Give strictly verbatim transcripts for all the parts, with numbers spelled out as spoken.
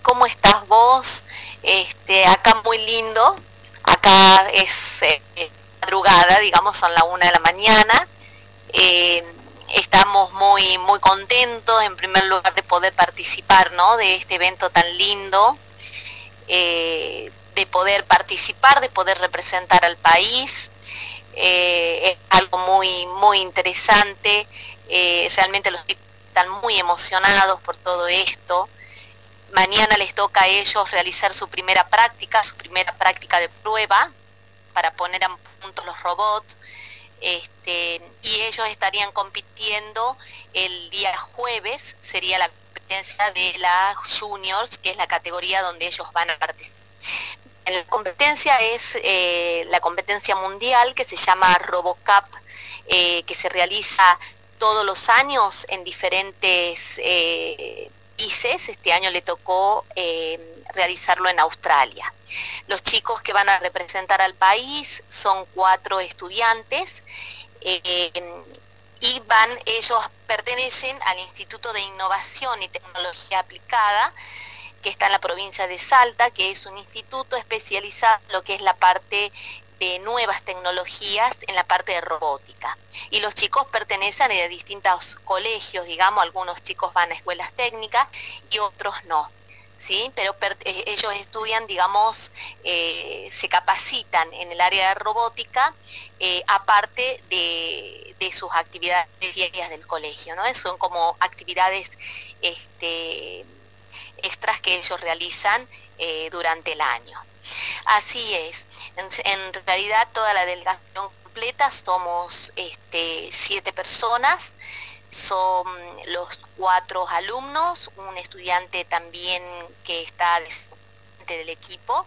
¿cómo estás vos? Este, acá muy lindo, acá es eh, madrugada, digamos, son la una de la mañana. Eh, Estamos muy, muy contentos, en primer lugar, de poder participar, ¿no?, de este evento tan lindo, eh, de poder participar, de poder representar al país. Eh, es algo muy, muy interesante. Eh, realmente los chicos están muy emocionados por todo esto. Mañana les toca a ellos realizar su primera práctica, su primera práctica de prueba para poner a punto los robots. Este, y ellos estarían compitiendo el día jueves, sería la competencia de la Juniors, que es la categoría donde ellos van a participar. La competencia es eh, la competencia mundial que se llama RoboCup, eh, que se realiza todos los años en diferentes eh, países. Este año le tocó eh, realizarlo en Australia. Los chicos que van a representar al país son cuatro estudiantes eh, y van, ellos pertenecen al Instituto de Innovación y Tecnología Aplicada, que está en la provincia de Salta, que es un instituto especializado en lo que es la parte de nuevas tecnologías, en la parte de robótica. Y los chicos pertenecen a distintos colegios, digamos, algunos chicos van a escuelas técnicas y otros no, ¿sí? Pero per, ellos estudian, digamos, eh, se capacitan en el área de robótica, eh, aparte de, de sus actividades diarias del colegio, ¿no? Son como actividades este, extras que ellos realizan eh, durante el año. Así es, en, en realidad toda la delegación completa somos este, siete personas, son los cuatro alumnos, un estudiante también que está del equipo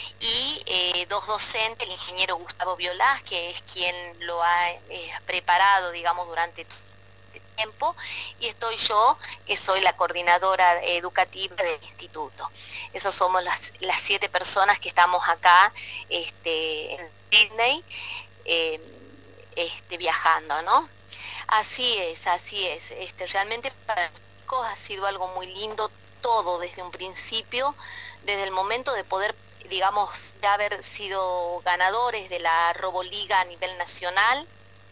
y eh, dos docentes, el ingeniero Gustavo Violás, que es quien lo ha eh, preparado, digamos, durante tiempo, y estoy yo, que soy la coordinadora educativa del instituto. Esos somos las, las siete personas que estamos acá este, en Sydney eh, este, viajando, ¿no? Así es, así es. Este, realmente para los chicos ha sido algo muy lindo todo desde un principio, desde el momento de poder, digamos, de haber sido ganadores de la Roboliga a nivel nacional,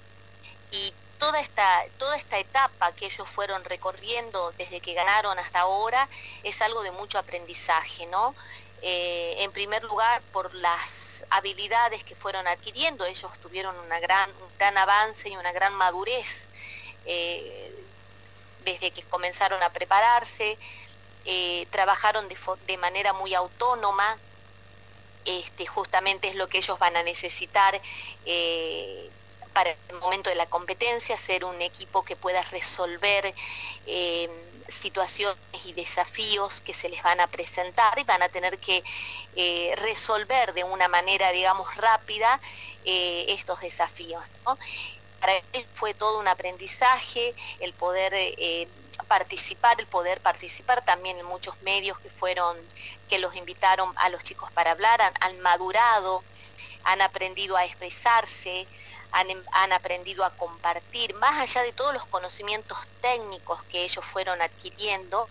y toda esta, toda esta etapa que ellos fueron recorriendo desde que ganaron hasta ahora es algo de mucho aprendizaje, ¿no? Eh, en primer lugar, por las habilidades que fueron adquiriendo, ellos tuvieron una gran, un gran avance y una gran madurez eh, desde que comenzaron a prepararse, eh, trabajaron de, de manera muy autónoma. Este, justamente es lo que ellos van a necesitar eh, para el momento de la competencia, ser un equipo que pueda resolver eh, situaciones y desafíos que se les van a presentar, y van a tener que eh, resolver de una manera, digamos, rápida eh, estos desafíos, ¿no? Para él fue todo un aprendizaje el poder eh, participar, el poder participar también en muchos medios que fueron, que los invitaron a los chicos para hablar, han, han madurado, han aprendido a expresarse, han, han aprendido a compartir, más allá de todos los conocimientos técnicos que ellos fueron adquiriendo.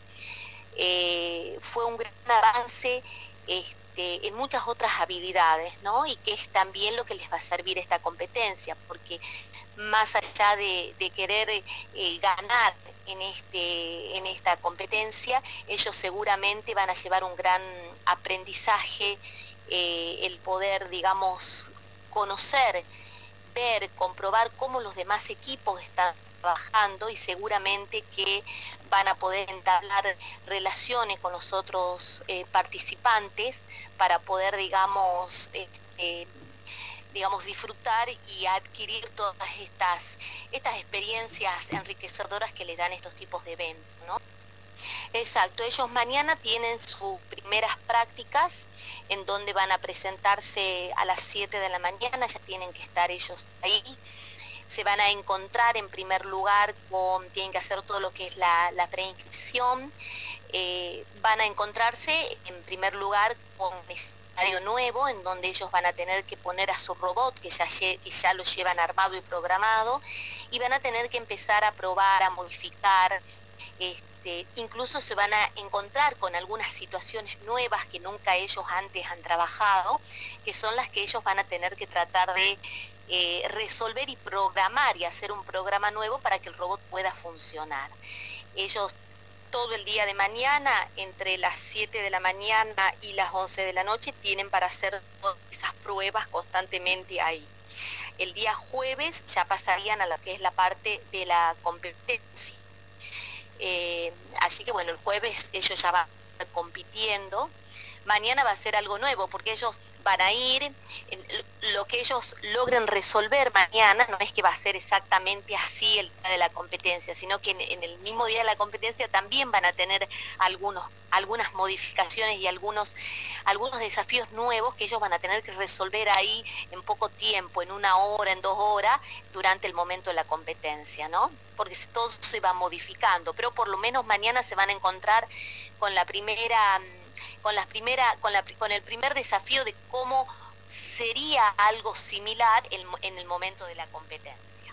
Eh, fue un gran avance este, en muchas otras habilidades, ¿no? Y que es también lo que les va a servir esta competencia, porque más allá de, de querer eh, ganar en, este, en esta competencia, ellos seguramente van a llevar un gran aprendizaje, eh, el poder, digamos, conocer, ver, comprobar cómo los demás equipos están trabajando, y seguramente que van a poder entablar relaciones con los otros eh, participantes para poder, digamos, este, digamos, disfrutar y adquirir todas estas, estas experiencias enriquecedoras que les dan estos tipos de eventos, ¿no? Exacto, ellos mañana tienen sus primeras prácticas en donde van a presentarse a las siete de la mañana, ya tienen que estar ellos ahí. Se van a encontrar en primer lugar con, tienen que hacer todo lo que es la, la preinscripción, eh, van a encontrarse en primer lugar con escenario nuevo, en donde ellos van a tener que poner a su robot, que ya, que ya lo llevan armado y programado, y van a tener que empezar a probar, a modificar, este, este, incluso se van a encontrar con algunas situaciones nuevas que nunca ellos antes han trabajado, que son las que ellos van a tener que tratar de eh, resolver y programar y hacer un programa nuevo para que el robot pueda funcionar. Ellos todo el día de mañana, entre las siete de la mañana y las once de la noche, tienen para hacer todas esas pruebas constantemente ahí. El día jueves ya pasarían a lo que es la parte de la competencia. Eh, así que bueno, el jueves ellos ya van a estar compitiendo. Mañana va a ser algo nuevo, porque ellos van a ir, lo que ellos logren resolver mañana no es que va a ser exactamente así el día de la competencia, sino que en, en el mismo día de la competencia también van a tener algunos, algunas modificaciones y algunos, algunos desafíos nuevos que ellos van a tener que resolver ahí en poco tiempo, en una hora, en dos horas, durante el momento de la competencia, ¿no? Porque todo se va modificando, pero por lo menos mañana se van a encontrar con la primera... con las primera, con, la, con el primer desafío de cómo sería algo similar en, en el momento de la competencia.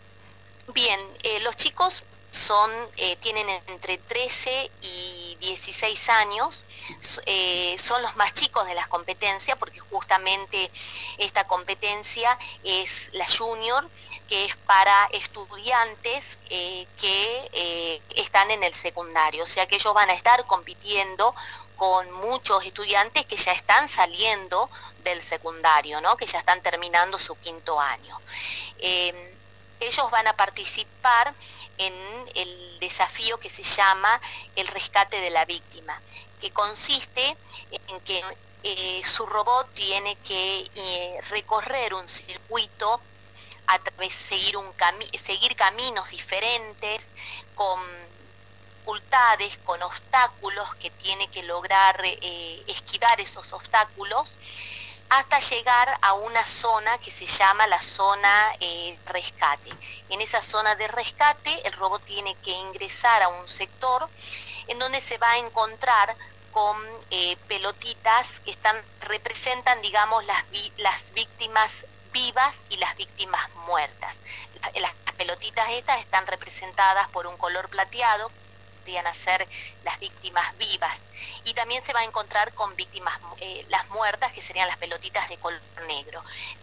Bien, eh, los chicos son, eh, tienen entre trece y dieciséis años, eh, son los más chicos de las competencias, porque justamente esta competencia es la junior, que es para estudiantes eh, que eh, están en el secundario, o sea que ellos van a estar compitiendo con muchos estudiantes que ya están saliendo del secundario, ¿no? Que ya están terminando su quinto año. Eh, ellos van a participar en el desafío que se llama el rescate de la víctima, que consiste en que eh, su robot tiene que eh, recorrer un circuito a través de seguir, un cami seguir caminos diferentes, con dificultades, con obstáculos que tiene que lograr eh, esquivar esos obstáculos, hasta llegar a una zona que se llama la zona eh, rescate. En esa zona de rescate el robot tiene que ingresar a un sector en donde se va a encontrar con eh, pelotitas que están, representan, digamos, las, vi, las víctimas vivas y las víctimas muertas. Las pelotitas estas están representadas por un color plateado, podrían ser las víctimas vivas, y también se va a encontrar con víctimas, eh, las muertas, que serían las pelotitas de color negro.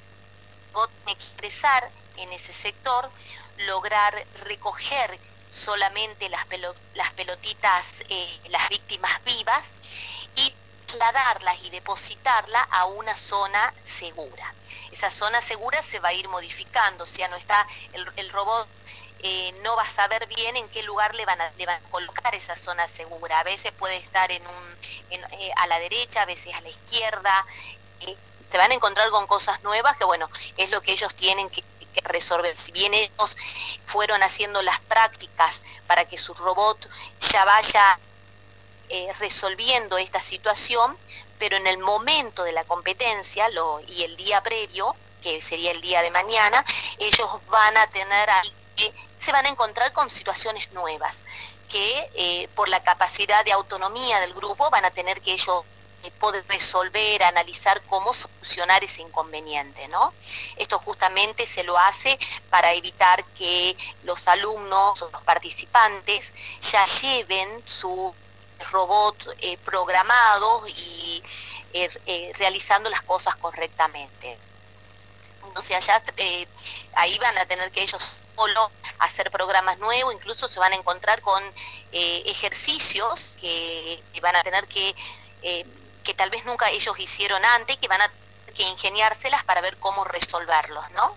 Vos tenés que ingresar en ese sector, lograr recoger solamente las, pelo, las pelotitas, eh, las víctimas vivas, y trasladarlas y depositarlas a una zona segura. Esa zona segura se va a ir modificando, o sea, no está el, el robot Eh, no va a saber bien en qué lugar le van a, le van a colocar esa zona segura. A veces puede estar en un, en, eh, a la derecha, a veces a la izquierda. Eh, se van a encontrar con cosas nuevas que, bueno, es lo que ellos tienen que, que resolver. Si bien ellos fueron haciendo las prácticas para que su robot ya vaya eh, resolviendo esta situación, pero en el momento de la competencia lo, y el día previo, que sería el día de mañana, ellos van a tener ahí que se van a encontrar con situaciones nuevas, que eh, por la capacidad de autonomía del grupo van a tener que ellos eh, poder resolver, analizar cómo solucionar ese inconveniente, ¿no? Esto justamente se lo hace para evitar que los alumnos o los participantes ya lleven su robot eh, programado y eh, eh, realizando las cosas correctamente. Entonces allá eh, ahí van a tener que ellos solo hacer programas nuevos, incluso se van a encontrar con eh, ejercicios que, que van a tener que, eh, que tal vez nunca ellos hicieron antes, que van a tener que ingeniárselas para ver cómo resolverlos, ¿no?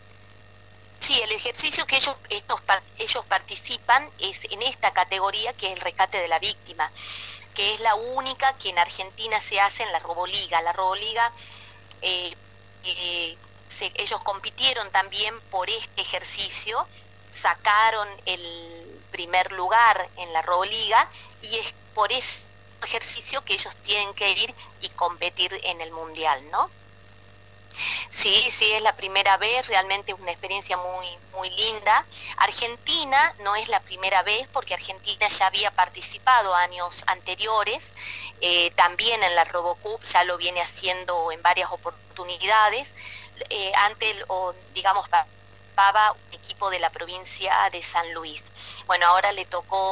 Sí, el ejercicio que ellos, estos, ellos participan es en esta categoría, que es el rescate de la víctima, que es la única que en Argentina se hace en la Roboliga. La Roboliga, eh, eh, se, ellos compitieron también por este ejercicio, sacaron el primer lugar en la Roboliga, y es por ese ejercicio que ellos tienen que ir y competir en el Mundial, ¿no? Sí, sí, es la primera vez, realmente es una experiencia muy, muy linda. Argentina no es la primera vez, porque Argentina ya había participado años anteriores, eh, también en la Robocup, ya lo viene haciendo en varias oportunidades. Eh, antes, o, digamos, participaba un equipo de la provincia de San Luis. Bueno, ahora le tocó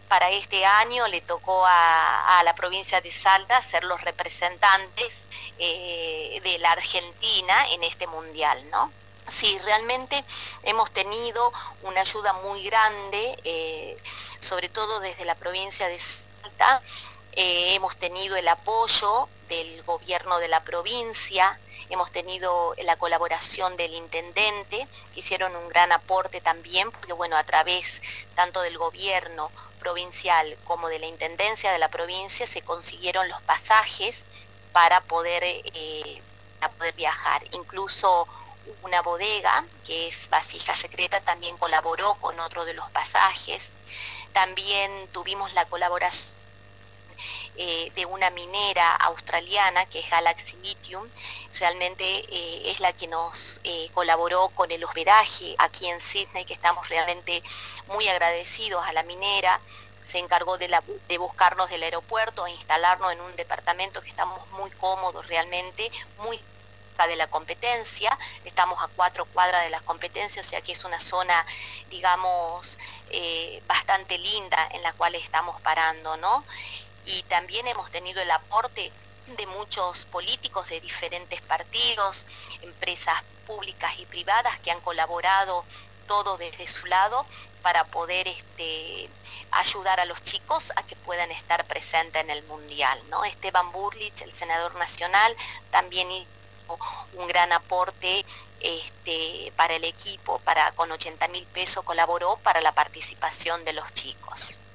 para este año le tocó a, a la provincia de Salta ser los representantes eh, de la Argentina en este mundial, ¿no? Sí, realmente hemos tenido una ayuda muy grande, eh, sobre todo desde la provincia de Salta. Eh, hemos tenido el apoyo del gobierno de la provincia, hemos tenido la colaboración del intendente, que hicieron un gran aporte también, porque bueno, a través tanto del gobierno provincial como de la intendencia de la provincia se consiguieron los pasajes para poder, eh, para poder viajar. Incluso una bodega, que es Vasija Secreta, también colaboró con otro de los pasajes. También tuvimos la colaboración eh, de una minera australiana que es Galaxy Lithium. Realmente eh, es la que nos eh, colaboró con el hospedaje aquí en Sydney, que estamos realmente muy agradecidos a la minera. Se encargó de, la, de buscarnos del aeropuerto e instalarnos en un departamento que estamos muy cómodos realmente, muy de la competencia, estamos a cuatro cuadras de la competencia, o sea que es una zona, digamos, eh, bastante linda en la cual estamos parando, ¿no? Y también hemos tenido el aporte de muchos políticos de diferentes partidos, empresas públicas y privadas que han colaborado todo desde su lado para poder este, ayudar a los chicos a que puedan estar presentes en el Mundial, ¿no? Esteban Burlich, el senador nacional, también hizo un gran aporte este, para el equipo, para con ochenta mil pesos colaboró para la participación de los chicos.